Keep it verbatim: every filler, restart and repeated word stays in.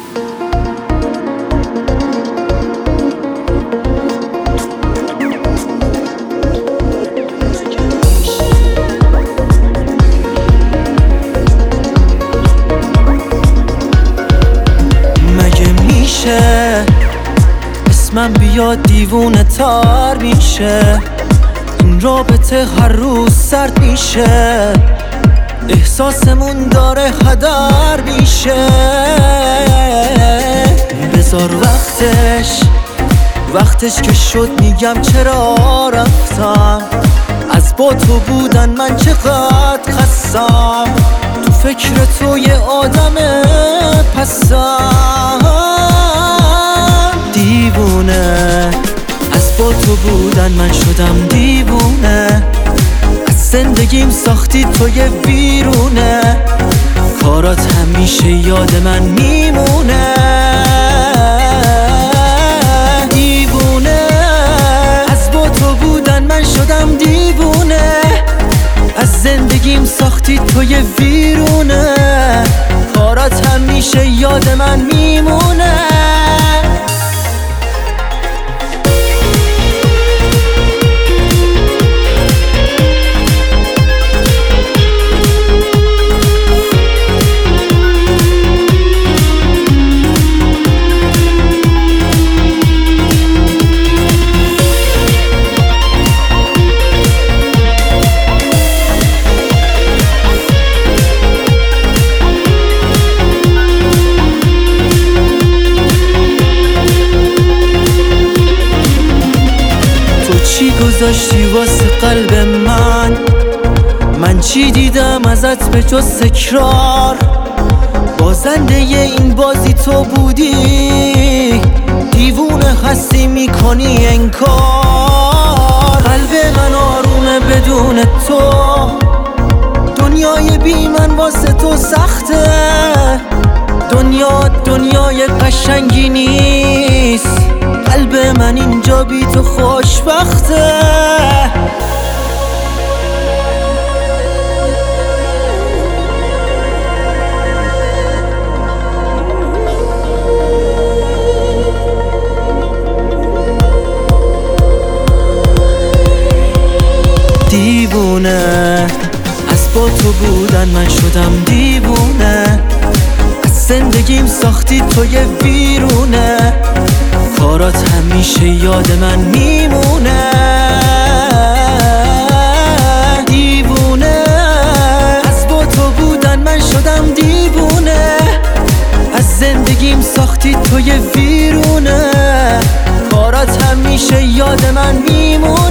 اسمم بیاد دیوونه تار میشه، این رابطه هر روز سرد میشه، احساسمون داره هدر میشه. بذار وقتش وقتش که شد میگم چرا رفتم، از با تو بودن من چقدر خستم، تو فکر تو یه آدم پسم. دیوونه از با تو بودن من شدم دیوونه، از زندگیم ساختی تو یه ویرونه، کارات همیشه یاد من میمونه. دیوونه از با تو بودن من شدم دیوونه، از زندگیم ساختی تو یه ویرونه، کارات همیشه یاد من میمونه. چی گذاشتی واسه قلب من؟ من چی دیدم ازت به جز تکرار؟ بازنده این بازی تو بودی، دیوونه هستی میکنی انکار. قلب من آرومه بدون تو، دنیای بی من واسه تو سخته، دنیا دنیای قشنگی نیست، قلب من اینجا بی تو خوشبخته. دیوونه از با تو بودن من شدم دیوونه، از زندگیم ساختی تو یه ویرونه، کارات همیشه یاد من میمونه. دیوونه از با تو بودن من شدم دیوونه، از زندگیم ساختی تو یه ویرونه، کارات همیشه یاد من میمونه.